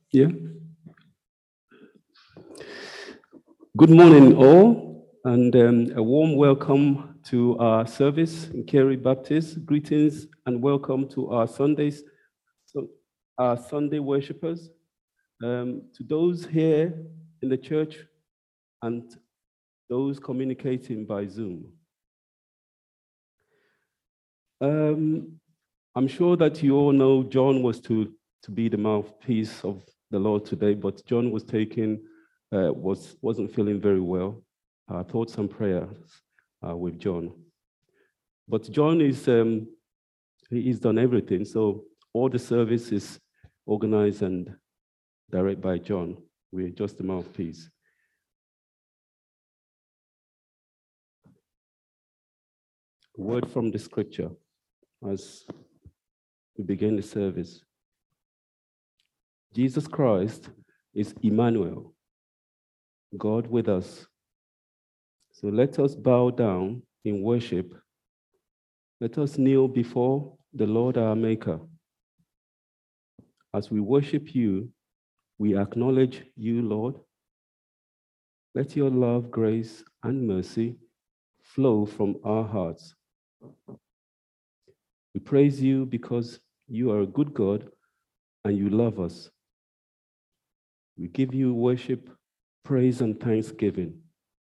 Yeah. Good morning, all, and a warm welcome to our service in Kerry Baptist. Greetings and welcome to our Sunday worshippers. To those here in the church and those communicating by Zoom. I'm sure that you all know John was to be the mouthpiece of the Lord today, but John was wasn't feeling very well. Thoughts and prayers with John. But John he's done everything, so all the service is organized and directed by John. We're just the mouthpiece. A word from the scripture as we begin the service. Jesus Christ is Emmanuel, God with us. So let us bow down in worship. Let us kneel before the Lord our Maker. As we worship you, we acknowledge you, Lord. Let your love, grace, and mercy flow from our hearts. We praise you because you are a good God and you love us. We give you worship, praise, and thanksgiving.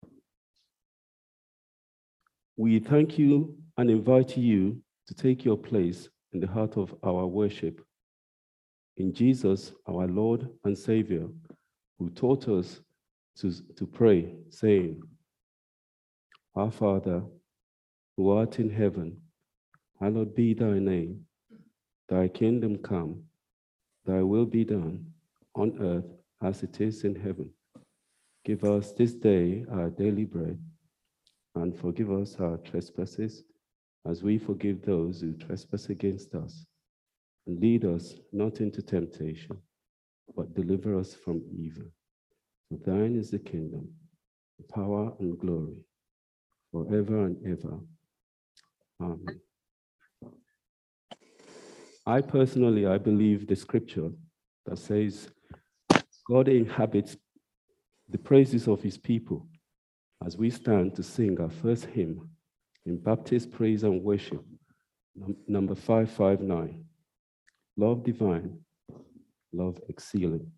We thank you and invite you to take your place in the heart of our worship. In Jesus, our Lord and Savior, who taught us to pray, saying, Our Father, who art in heaven, hallowed be thy name. Thy kingdom come, thy will be done, on earth as it is in heaven. Give us this day our daily bread, and forgive us our trespasses, as we forgive those who trespass against us. And lead us not into temptation, but deliver us from evil. For thine is the kingdom, the power and glory, forever and ever. Amen. I believe the scripture that says God inhabits the praises of his people as we stand to sing our first hymn in Baptist Praise and Worship, number 559, Love Divine, Love Exceeding.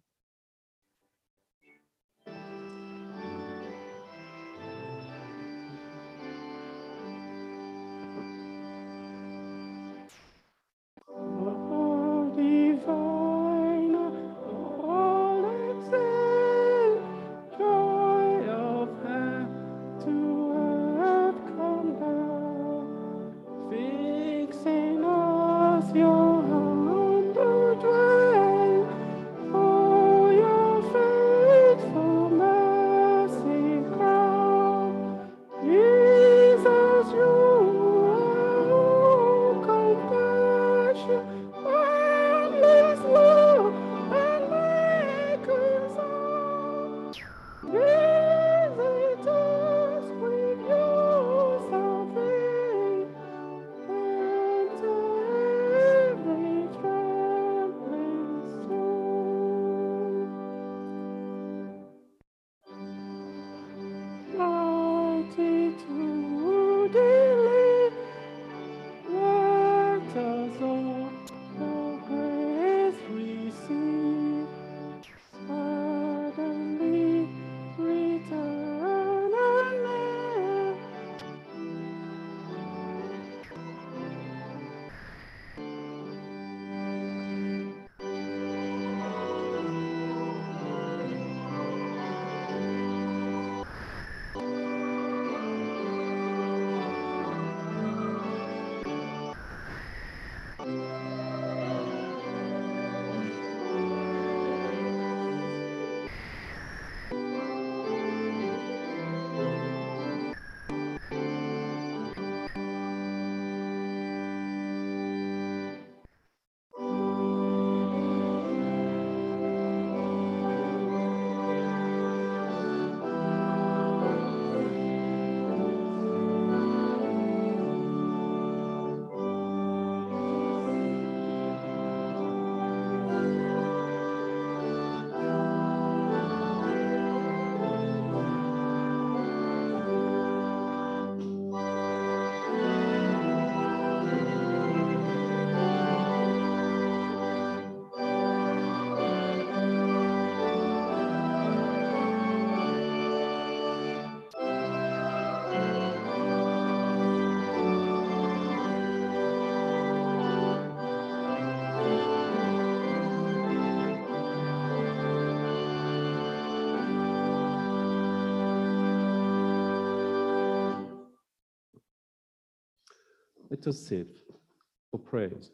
Let us sit for prayers.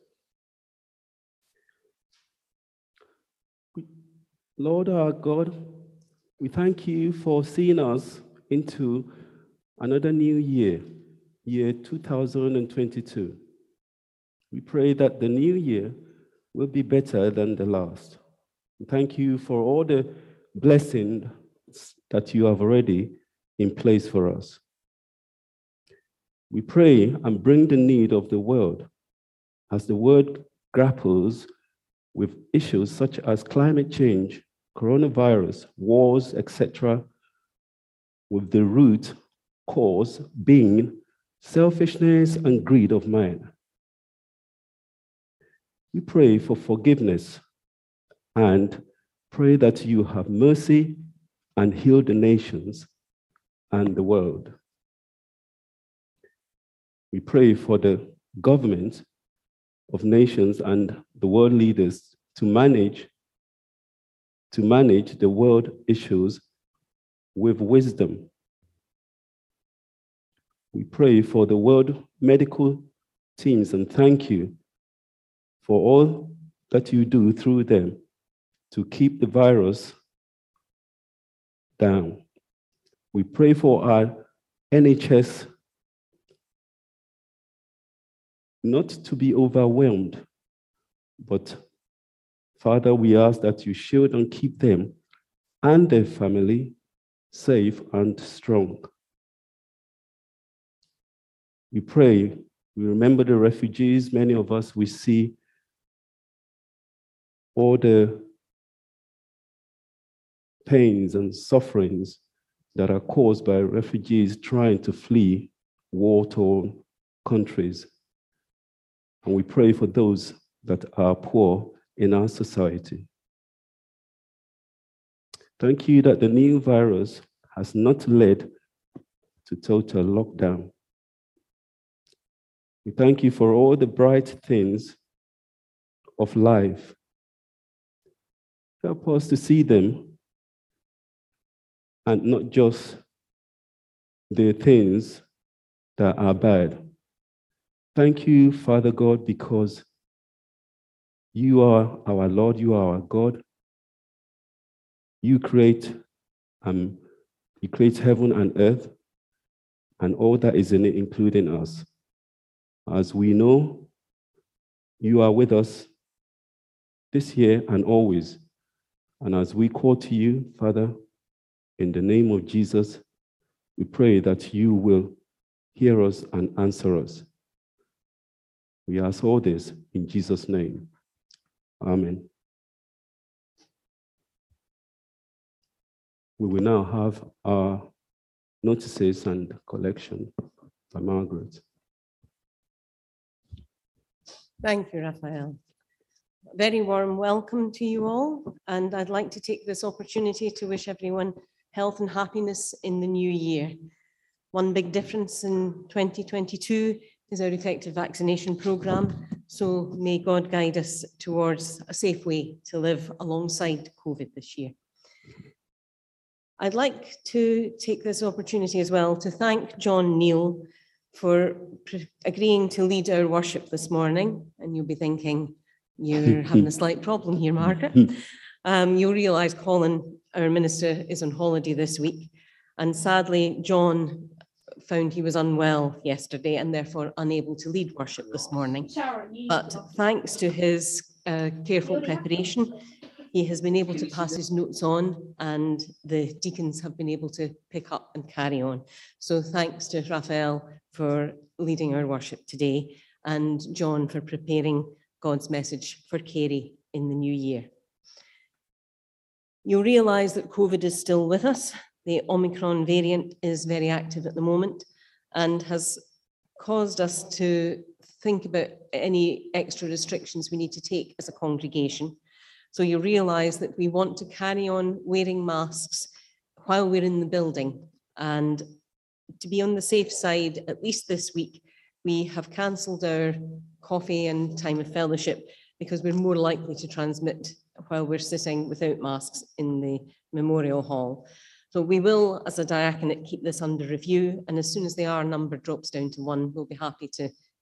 Lord our God, we thank you for seeing us into another new year, year 2022. We pray that the new year will be better than the last. We thank you for all the blessings that you have already in place for us. We pray and bring the need of the world as the world grapples with issues such as climate change, coronavirus, wars, etc., with the root cause being selfishness and greed of man. We pray for forgiveness and pray that you have mercy and heal the nations and the world. We pray for the government of nations and the world leaders to manage the world issues with wisdom. We pray for the world medical teams and thank you for all that you do through them to keep the virus down. We pray for our NHS not to be overwhelmed, but Father, we ask that you shield and keep them and their family safe and strong. We pray, we remember the refugees, many of us, we see all the pains and sufferings that are caused by refugees trying to flee war-torn countries. And we pray for those that are poor in our society. Thank you that the new virus has not led to total lockdown. We thank you for all the bright things of life. Help us to see them and not just the things that are bad. Thank you, Father God, because you are our Lord, you are our God. You create heaven and earth and all that is in it, including us. As we know, you are with us this year and always. And as we call to you, Father, in the name of Jesus, we pray that you will hear us and answer us. We ask all this in Jesus' name. Amen. We will now have our notices and collection by Margaret. Thank you, Raphael. Very warm welcome to you all, and I'd like to take this opportunity to wish everyone health and happiness in the new year. One big difference in 2022 is our effective vaccination programme, so may God guide us towards a safe way to live alongside COVID this year. I'd like to take this opportunity as well to thank John Neal for agreeing to lead our worship this morning. And you'll be thinking, you're having a slight problem here, Margaret. You'll realise Colin, our minister, is on holiday this week. And sadly, John found he was unwell yesterday and therefore unable to lead worship this morning. But thanks to his careful preparation, he has been able to pass his notes on and the deacons have been able to pick up and carry on. So thanks to Raphael for leading our worship today and John for preparing God's message for Kerry in the new year. You'll realise that COVID is still with us. The Omicron variant is very active at the moment and has caused us to think about any extra restrictions we need to take as a congregation. So you realise that we want to carry on wearing masks while we're in the building. And to be on the safe side, at least this week, we have cancelled our coffee and time of fellowship because we're more likely to transmit while we're sitting without masks in the memorial hall. So we will, as a diaconate, keep this under review. And as soon as the R number drops down to 1, we'll be happy to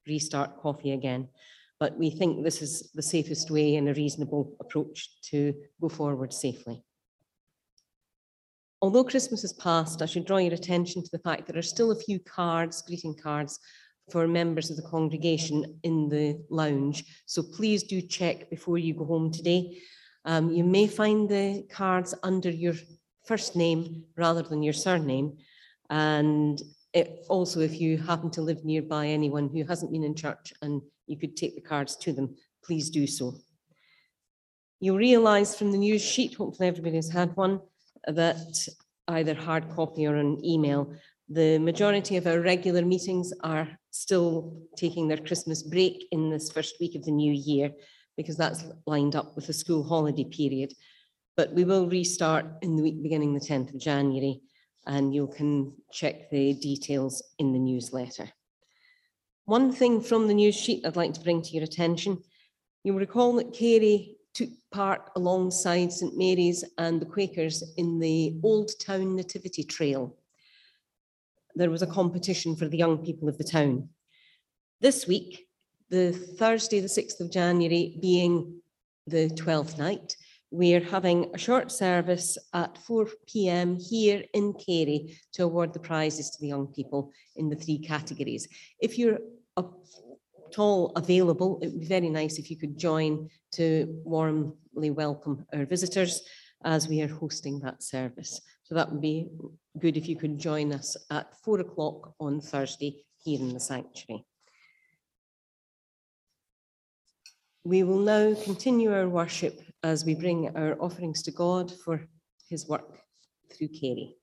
restart coffee again. But we think this is the safest way and a reasonable approach to go forward safely. Although Christmas has passed, I should draw your attention to the fact there are still a few cards, greeting cards, for members of the congregation in the lounge. So please do check before you go home today. You may find the cards under your first name rather than your surname. And also, if you happen to live nearby anyone who hasn't been in church and you could take the cards to them, please do so. You'll realise from the news sheet, hopefully everybody has had one, that either hard copy or an email, the majority of our regular meetings are still taking their Christmas break in this first week of the new year, because that's lined up with the school holiday period. But we will restart in the week beginning the 10th of January, and you can check the details in the newsletter. One thing from the news sheet I'd like to bring to your attention. You'll recall that Carey took part alongside St Mary's and the Quakers in the Old Town Nativity Trail. There was a competition for the young people of the town. This week, the Thursday, the 6th of January, being the 12th night, we're having a short service at 4 p.m. here in Carey to award the prizes to the young people in the 3 categories. If you're at all available, it would be very nice if you could join to warmly welcome our visitors as we are hosting that service. So that would be good if you could join us at 4 o'clock on Thursday here in the sanctuary. We will now continue our worship as we bring our offerings to God for his work through Carey.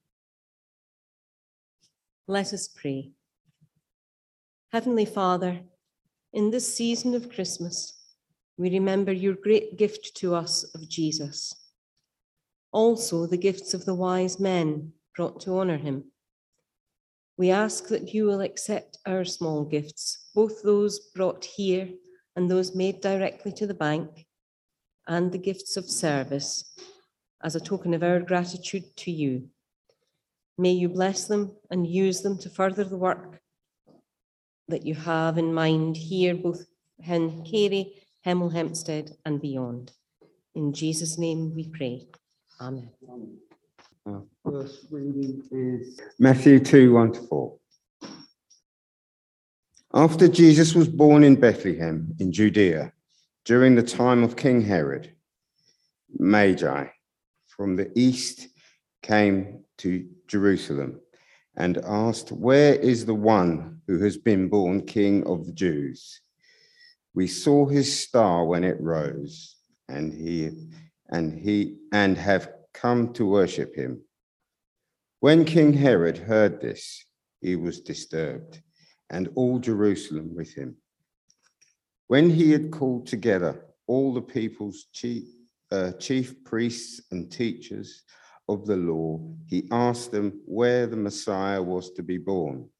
Let us pray. Heavenly Father, in this season of Christmas, we remember your great gift to us of Jesus. Also the gifts of the wise men brought to honor him. We ask that you will accept our small gifts, both those brought here and those made directly to the bank, and the gifts of service, as a token of our gratitude to you. May you bless them and use them to further the work that you have in mind here, both in Carey, Hemel Hempstead, and beyond. In Jesus' name we pray. Amen. Our first reading is Matthew 2:1-4. After Jesus was born in Bethlehem in Judea, during the time of King Herod, Magi from the east came to Jerusalem and asked, "Where is the one who has been born King of the Jews? We saw his star when it rose, and have come to worship him." When King Herod heard this, he was disturbed, and all Jerusalem with him. When he had called together all the people's chief priests and teachers of the law, he asked them where the Messiah was to be born.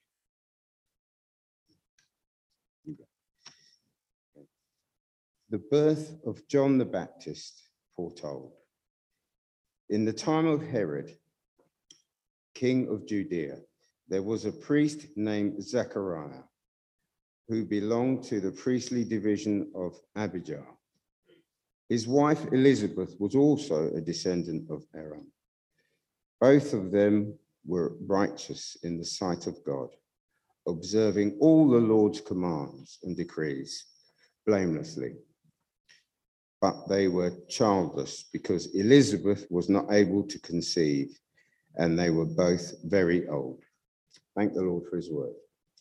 The birth of John the Baptist foretold. In the time of Herod, king of Judea, there was a priest named Zechariah, who belonged to the priestly division of Abijah. His wife Elizabeth was also a descendant of Aaron. Both of them were righteous in the sight of God, observing all the Lord's commands and decrees blamelessly. But they were childless because Elizabeth was not able to conceive, and they were both very old. Thank the Lord for his word.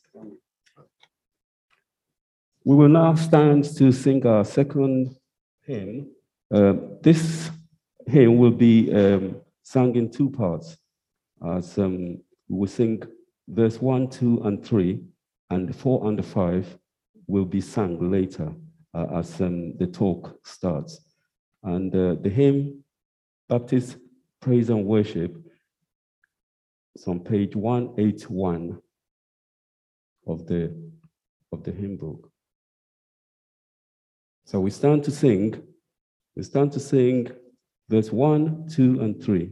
We will now stand to sing our second hymn. This hymn will be sung in 2 parts. As we will sing verse 1, 2, and 3, and 4 and 5 will be sung later as the talk starts. And the hymn, Baptist Praise and Worship, is on page 181 of the hymn book. So we stand to sing verse 1, 2, and 3.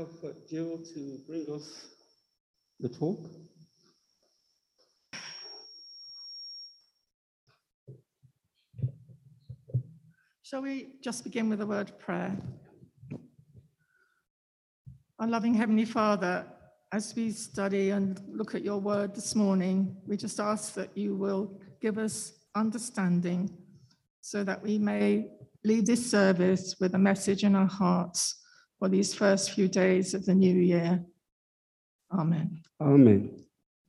have Jill to bring us the talk. Shall we just begin with a word of prayer? Our loving Heavenly Father, as we study and look at your word this morning, we just ask that you will give us understanding so that we may leave this service with a message in our hearts for these first few days of the new year. Amen. Amen.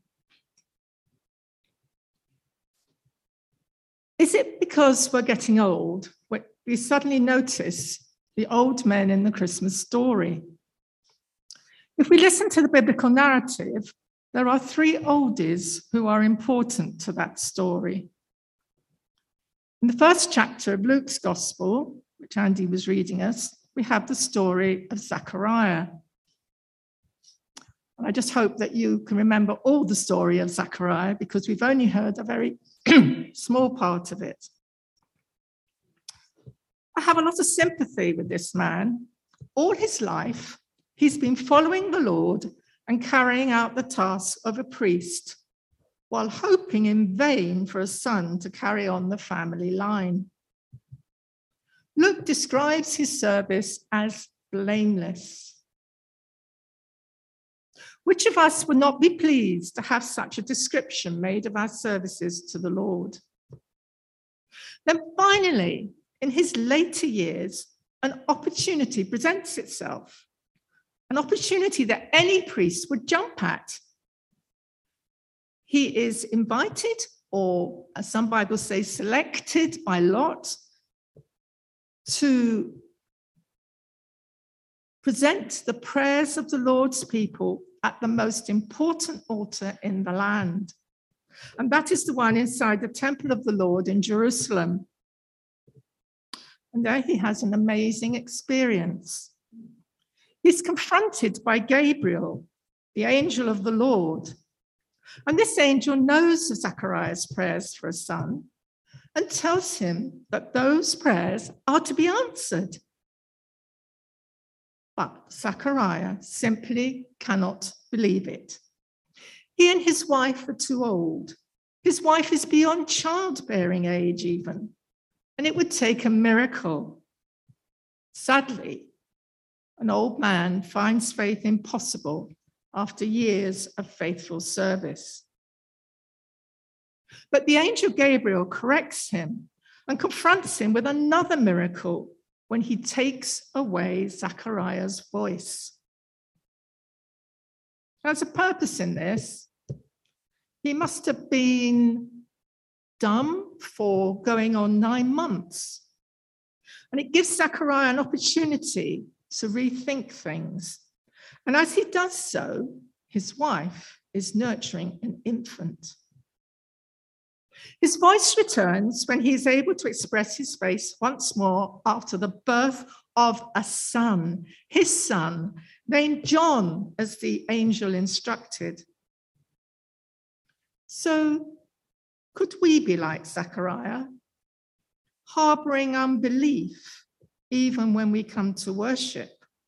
Is it because we're getting old we suddenly notice the old men in the Christmas story? If we listen to the biblical narrative, there are three oldies who are important to that story. In the first chapter of Luke's Gospel, which Andy was reading us, we have the story of Zechariah. And I just hope that you can remember all the story of Zechariah because we've only heard a very small part of it. I have a lot of sympathy with this man. All his life, he's been following the Lord and carrying out the task of a priest while hoping in vain for a son to carry on the family line. Luke describes his service as blameless. Which of us would not be pleased to have such a description made of our services to the Lord? Then finally, in his later years, an opportunity presents itself, an opportunity that any priest would jump at. He is invited, or as some Bibles say, selected by lot to present the prayers of the Lord's people at the most important altar in the land. And that is the one inside the temple of the Lord in Jerusalem. And there he has an amazing experience. He's confronted by Gabriel, the angel of the Lord. And this angel knows of Zechariah's prayers for a son and tells him that those prayers are to be answered. But Zechariah simply cannot believe it. He and his wife are too old. His wife is beyond childbearing age even, and it would take a miracle. Sadly, an old man finds faith impossible after years of faithful service. But the angel Gabriel corrects him and confronts him with another miracle when he takes away Zechariah's voice. There's a purpose in this. He must have been dumb for going on 9 months. And it gives Zechariah an opportunity to rethink things. And as he does so, his wife is nurturing an infant. His voice returns when he is able to express his faith once more after the birth of a son, his son, named John, as the angel instructed. So, could we be like Zechariah, harboring unbelief even when we come to worship?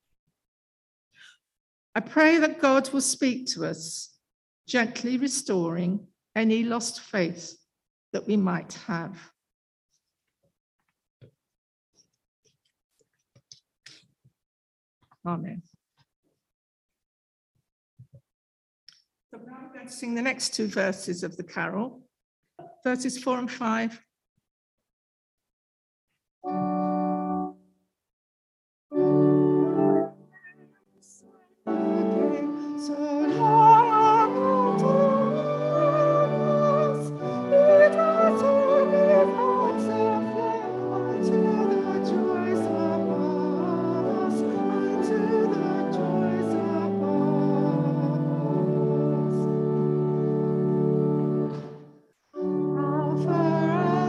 I pray that God will speak to us, gently restoring any lost faith that we might have. Amen. So now I'm going to sing the next 2 verses of the carol, verses 4 and 5. Forever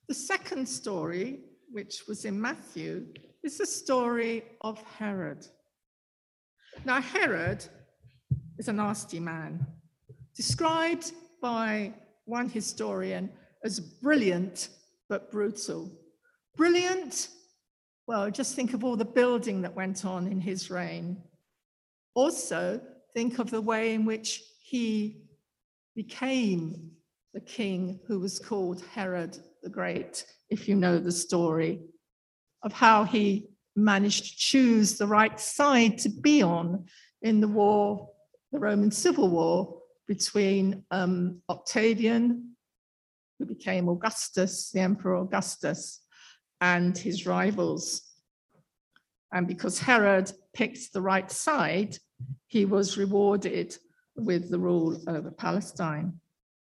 The second story, which was in Matthew, is the story of Herod. Now, Herod is a nasty man, described by one historian as brilliant but brutal. Brilliant, well, just think of all the building that went on in his reign. Also, think of the way in which he became the king who was called Herod the Great, if you know the story of how he managed to choose the right side to be on in the war, the Roman Civil War between Octavian, who became Augustus, the Emperor Augustus, and his rivals. And because Herod picked the right side, he was rewarded with the rule over Palestine.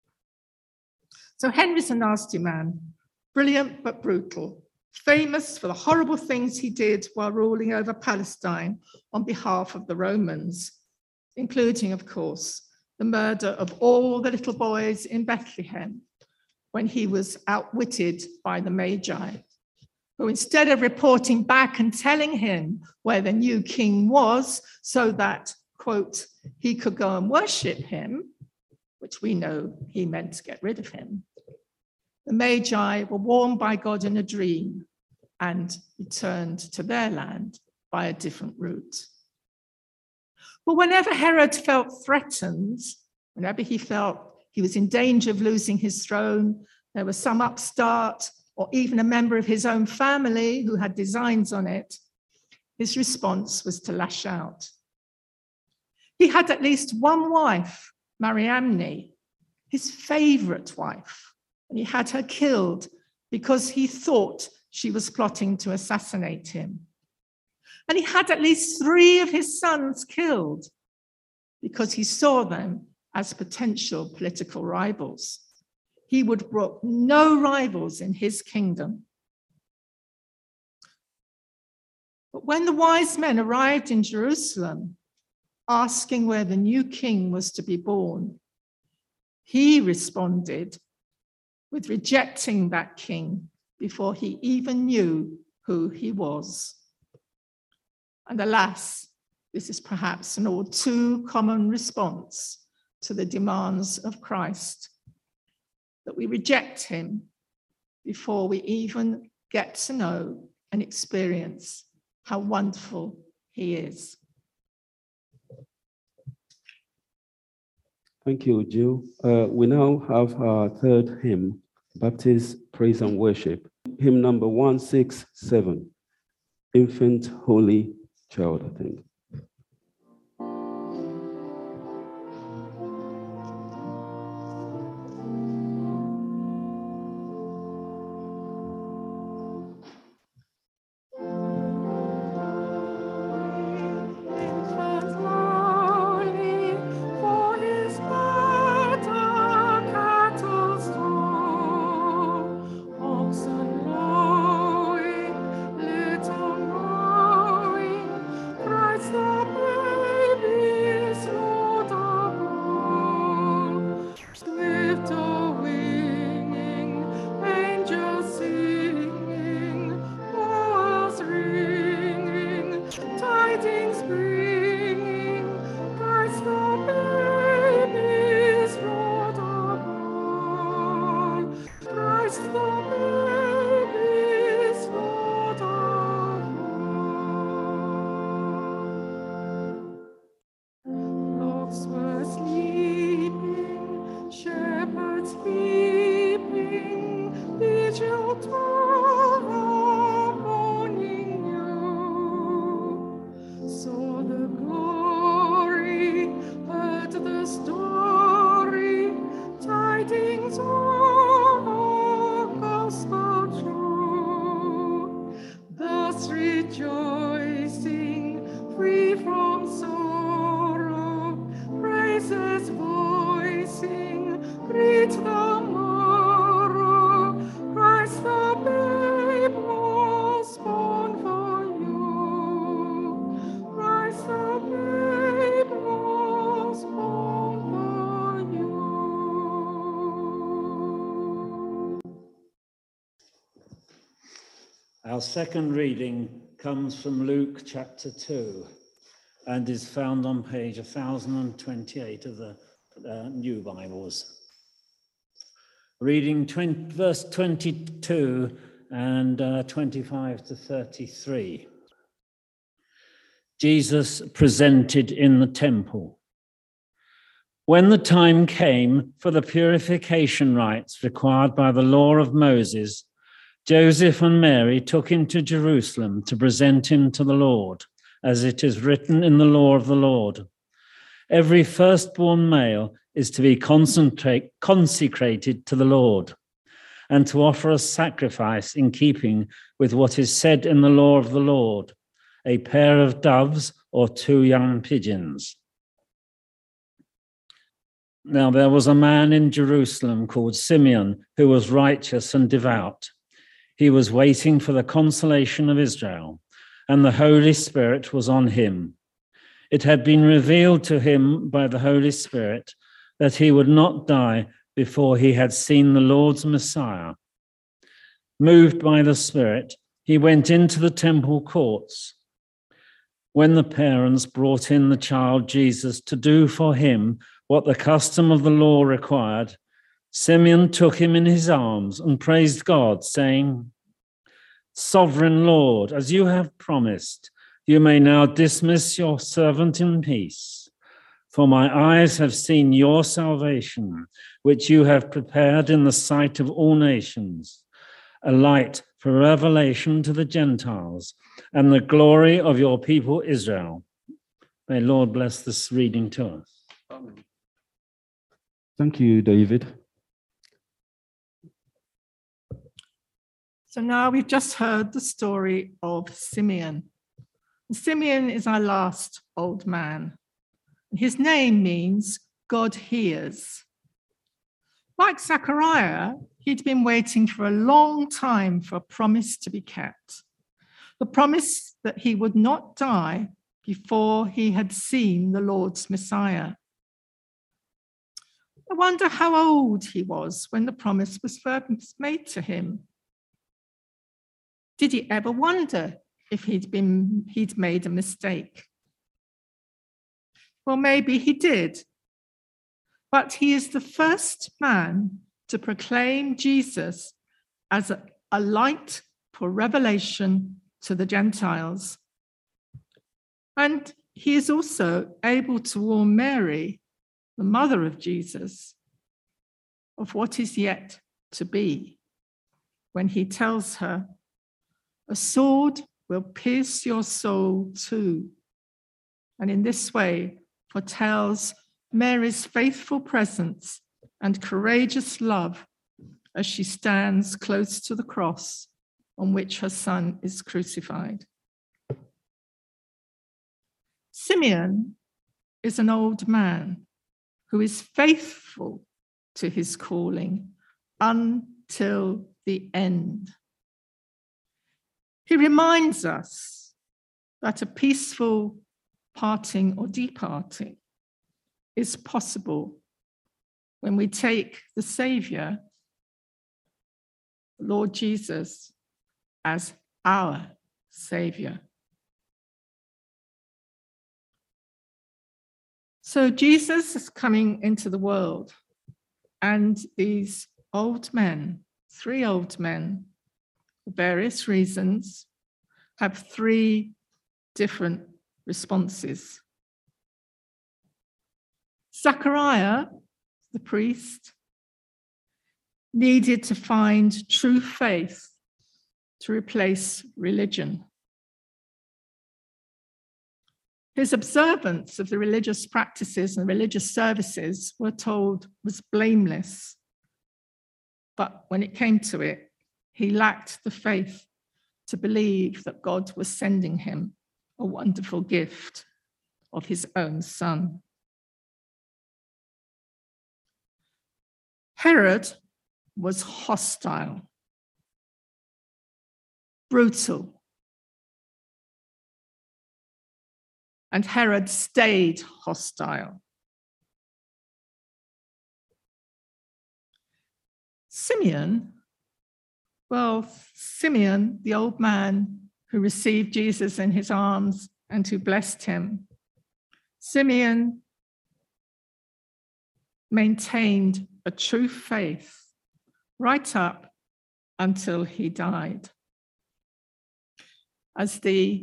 So Henry's a nasty man, brilliant but brutal, famous for the horrible things he did while ruling over Palestine on behalf of the Romans, including, of course, the murder of all the little boys in Bethlehem when he was outwitted by the Magi, who instead of reporting back and telling him where the new king was so that, quote, he could go and worship him, which we know he meant to get rid of him, the Magi were warned by God in a dream and returned to their land by a different route. But whenever Herod felt threatened, whenever he felt he was in danger of losing his throne, there was some upstart or even a member of his own family who had designs on it, his response was to lash out. He had at least one wife, Mariamne, his favorite wife, and he had her killed because he thought she was plotting to assassinate him. And he had at least 3 of his sons killed because he saw them as potential political rivals. He would brook no rivals in his kingdom. But when the wise men arrived in Jerusalem, asking where the new king was to be born, he responded with rejecting that king before he even knew who he was. And alas, this is perhaps an all too common response to the demands of Christ, that we reject him before we even get to know and experience how wonderful he is. Thank you, Jill. We now have our third hymn, Baptist Praise and Worship. Hymn number 167, Infant Holy Child, I think. Christ Our second reading comes from Luke chapter 2 and is found on page 1028 of the New Bibles. Reading verse 22 and 25 to 33. Jesus presented in the temple. When the time came for the purification rites required by the law of Moses, Joseph and Mary took him to Jerusalem to present him to the Lord, as it is written in the law of the Lord. Every firstborn male is to be consecrated to the Lord, and to offer a sacrifice in keeping with what is said in the law of the Lord, a pair of doves or 2 young pigeons. Now there was a man in Jerusalem called Simeon, who was righteous and devout. He was waiting for the consolation of Israel, and the Holy Spirit was on him. It had been revealed to him by the Holy Spirit that he would not die before he had seen the Lord's Messiah. Moved by the Spirit, he went into the temple courts. When the parents brought in the child Jesus to do for him what the custom of the law required, Simeon took him in his arms and praised God, saying, "Sovereign Lord, as you have promised, you may now dismiss your servant in peace. For my eyes have seen your salvation, which you have prepared in the sight of all nations, a light for revelation to the Gentiles and the glory of your people Israel." May Lord bless this reading to us. Amen. Thank you, David. So now we've just heard the story of Simeon. Simeon is our last old man. His name means God hears. Like Zechariah, he'd been waiting for a long time for a promise to be kept. The promise that he would not die before he had seen the Lord's Messiah. I wonder how old he was when the promise was first made to him. Did he ever wonder if he'd made a mistake? Well, maybe he did. But he is the first man to proclaim Jesus as a light for revelation to the Gentiles. And he is also able to warn Mary, the mother of Jesus, of what is yet to be, when he tells her, "A sword will pierce your soul too," and in this way foretells Mary's faithful presence and courageous love as she stands close to the cross on which her son is crucified. Simeon is an old man who is faithful to his calling until the end. He reminds us that a peaceful parting or departing is possible when we take the Savior, Lord Jesus, as our Savior. So Jesus is coming into the world, and these old men, 3 old men, for various reasons, have 3 different responses. Zechariah, the priest, needed to find true faith to replace religion. His observance of the religious practices and religious services, we're told, was blameless. But when it came to it, he lacked the faith to believe that God was sending him a wonderful gift of his own son. Herod was hostile, brutal, and Herod stayed hostile. Simeon Well, Simeon, the old man who received Jesus in his arms and who blessed him, Simeon maintained a true faith right up until he died. As the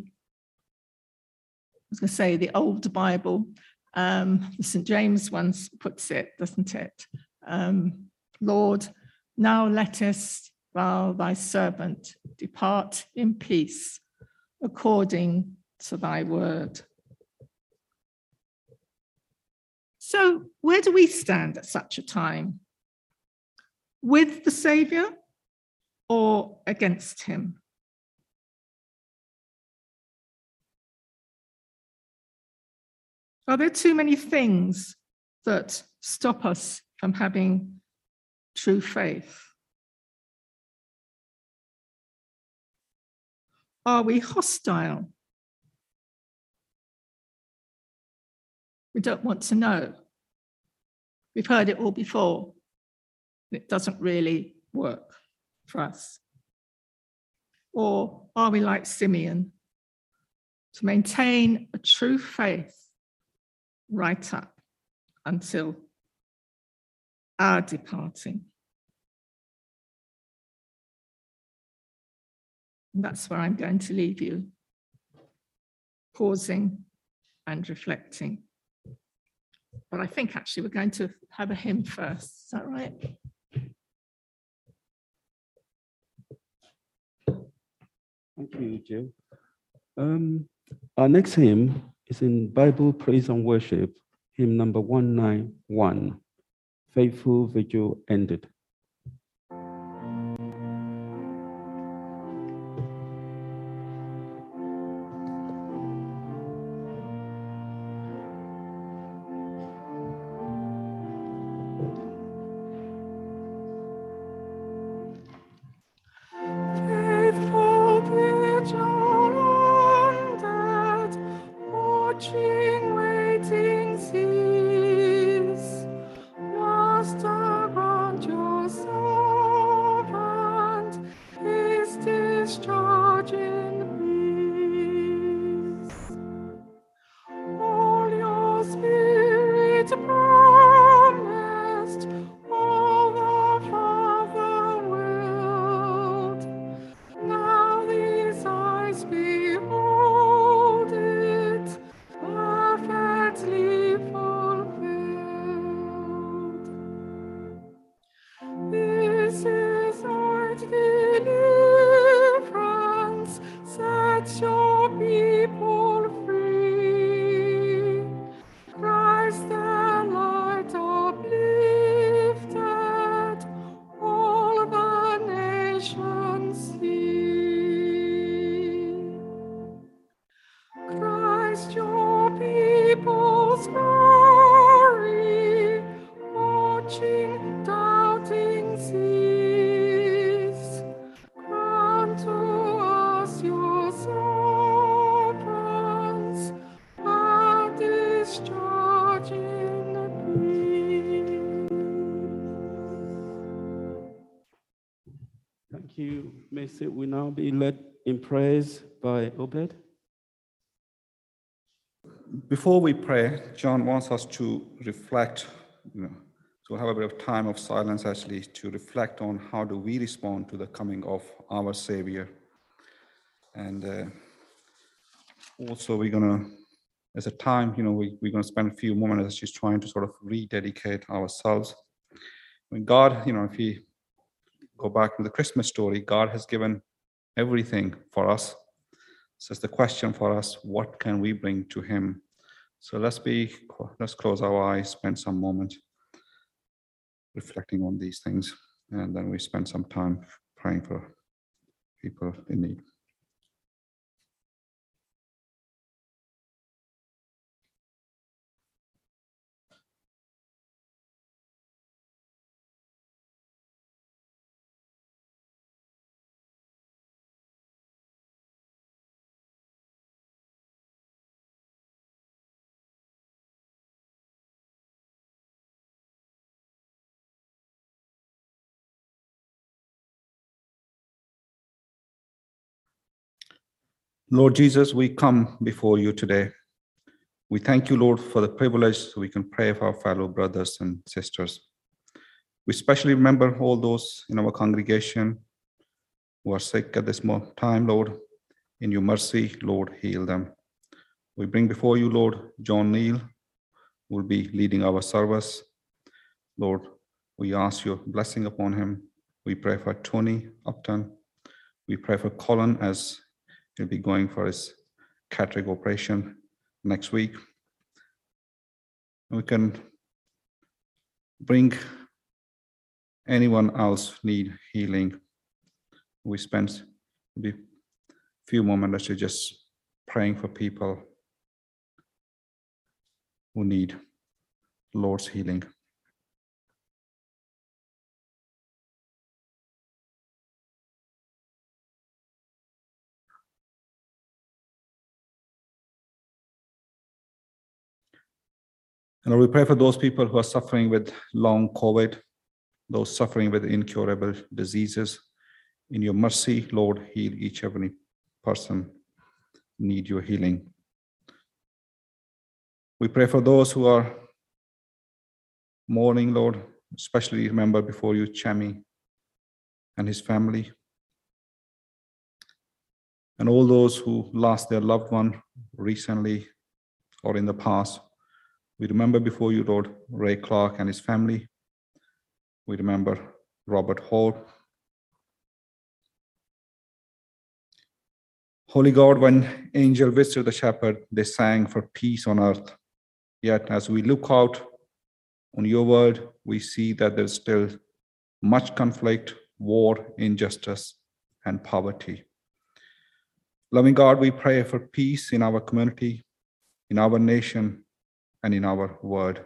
old Bible, the St. James once puts it, doesn't it? Lord, now lettest thou thy servant depart in peace according to thy word. So where do we stand at such a time? With the Saviour or against him? Are there too many things that stop us from having true faith? Are we hostile? We don't want to know. We've heard it all before. It doesn't really work for us. Or are we like Simeon, to maintain a true faith right up until our departing? And that's where I'm going to leave you, pausing and reflecting. But I think actually we're going to have a hymn first. Is that right? Thank you, Jill. Our next hymn is in Bible Praise and Worship, hymn number 191, Faithful Vigil Ended. Faithful vigil ended, watching, waiting sees. Master, grant your servant his discharge in peace. All your Spirit promised, all the Father willed. Now these eyes behold it, perfectly fulfilled. This is our deliverance, set your people free. Christ the light uplifted, all the nations see. Christ your people's glory, watching, doubting sees. Grant to us your servants our discharge in peace. Thank you, Mason. We now be led in prayers by Obed. Before we pray, John wants us to reflect, to have a bit of time of silence actually to reflect on how do we respond to the coming of our Savior. And also we're going to, as a time, we're going to spend a few moments just trying to sort of rededicate ourselves. When God, if we go back to the Christmas story, God has given everything for us. So it's the question for us, what can we bring to him? So let's close our eyes, spend some moment reflecting on these things, and then we spend some time praying for people in need. Lord Jesus, we come before you today. We thank you, Lord, for the privilege so we can pray for our fellow brothers and sisters. We especially remember all those in our congregation who are sick at this time, Lord. In your mercy, Lord, heal them. We bring before you, Lord, John Neal, who will be leading our service. Lord, we ask your blessing upon him. We pray for Tony Upton. We pray for Colin as he'll be going for his cataract operation next week. We can bring anyone else need healing. We spent maybe a few moments actually just praying for people who need Lord's healing. And Lord, we pray for those people who are suffering with long COVID, those suffering with incurable diseases. In your mercy, Lord, heal each every person need your healing. We pray for those who are mourning, Lord, especially remember before you Chami and his family, and all those who lost their loved one recently or in the past. We remember before you, Lord, Ray Clark and his family. We remember Robert Hall. Holy God, when angel visited the shepherd, they sang for peace on earth. Yet as we look out on your word, we see that there's still much conflict, war, injustice, and poverty. Loving God, we pray for peace in our community, in our nation, and in our world.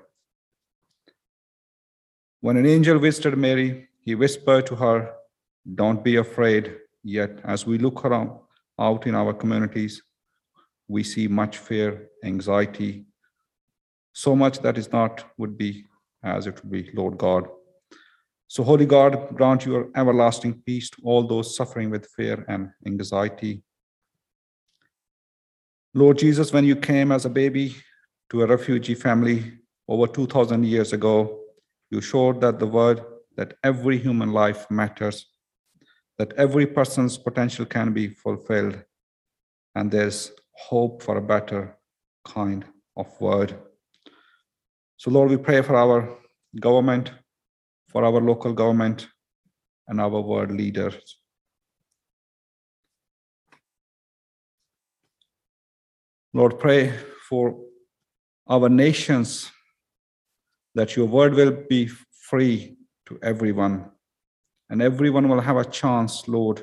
When an angel visited Mary, he whispered to her, "Don't be afraid." Yet as we look around out in our communities, we see much fear, anxiety, so much that is not would be as it would be, Lord God. So Holy God, grant your everlasting peace to all those suffering with fear and anxiety. Lord Jesus, when you came as a baby to a refugee family over 2,000 years ago, you showed that the word that every human life matters, that every person's potential can be fulfilled, and there's hope for a better kind of word. So Lord, we pray for our government, for our local government, and our world leaders. Lord, pray for our nations, that your word will be free to everyone, and everyone will have a chance, Lord,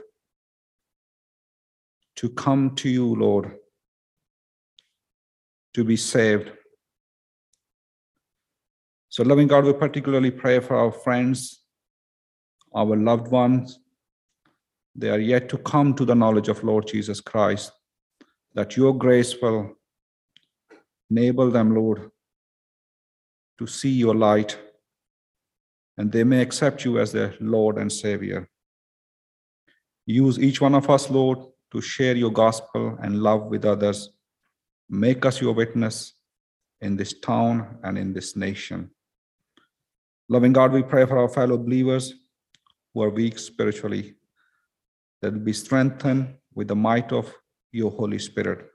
to come to you, Lord, to be saved. So, loving God, we particularly pray for our friends, our loved ones. They are yet to come to the knowledge of Lord Jesus Christ, that your grace will enable them, Lord, to see your light, and they may accept you as their Lord and Savior. Use each one of us, Lord, to share your gospel and love with others. Make us your witness in this town and in this nation. Loving God, we pray for our fellow believers who are weak spiritually, that will be strengthened with the might of your Holy Spirit.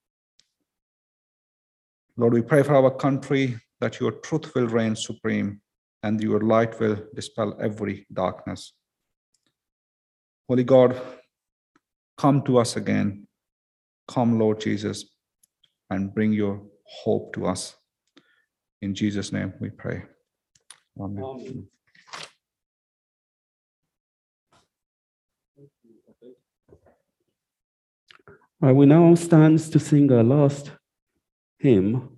Lord, we pray for our country, that your truth will reign supreme and your light will dispel every darkness. Holy God, come to us again. Come, Lord Jesus, and bring your hope to us. In Jesus' name we pray. Amen. Amen. All right, we now stand to sing our last hymn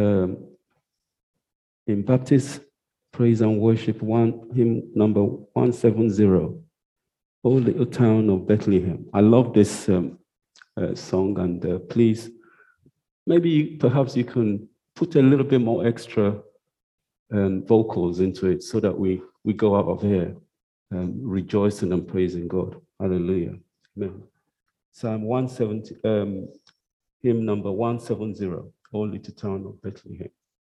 in Baptist Praise and Worship, hymn number 170, O Little Town of Bethlehem. I love this song, and please, perhaps you can put a little bit more extra vocals into it so that we go out of here rejoicing and praising God. Hallelujah. Amen. Psalm 170, hymn number 170, O Little Town of Bethlehem.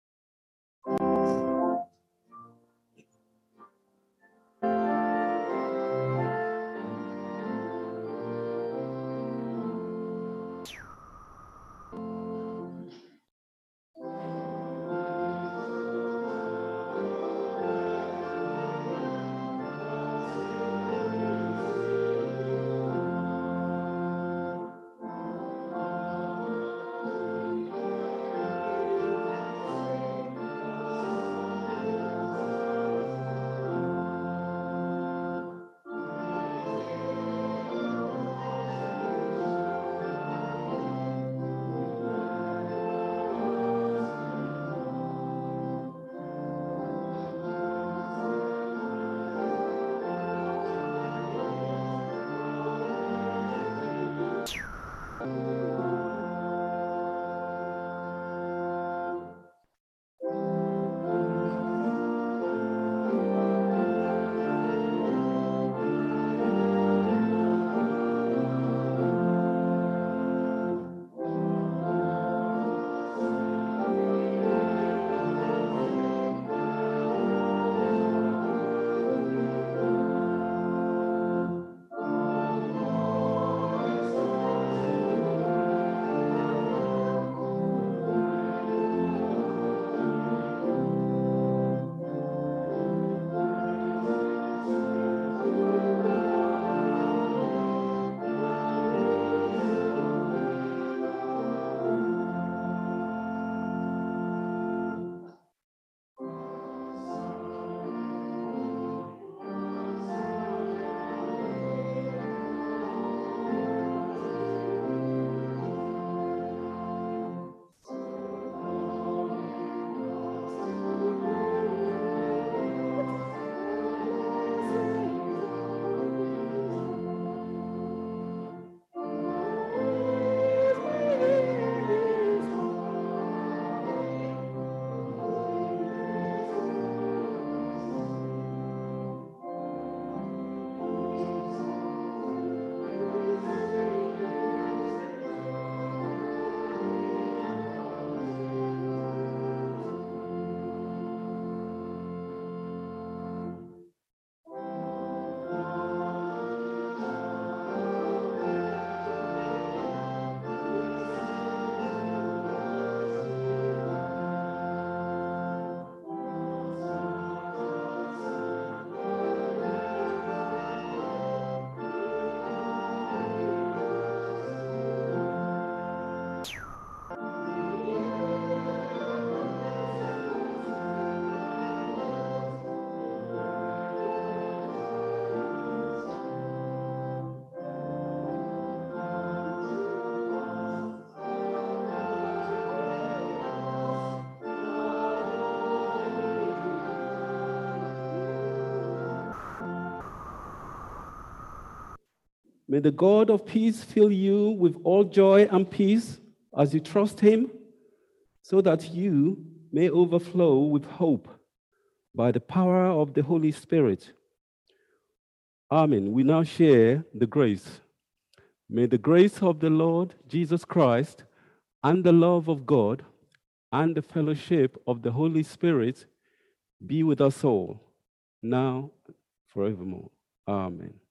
May the God of peace fill you with all joy and peace as you trust him, so that you may overflow with hope by the power of the Holy Spirit. Amen. We now share the grace. May the grace of the Lord Jesus Christ and the love of God and the fellowship of the Holy Spirit be with us all, now and forevermore. Amen.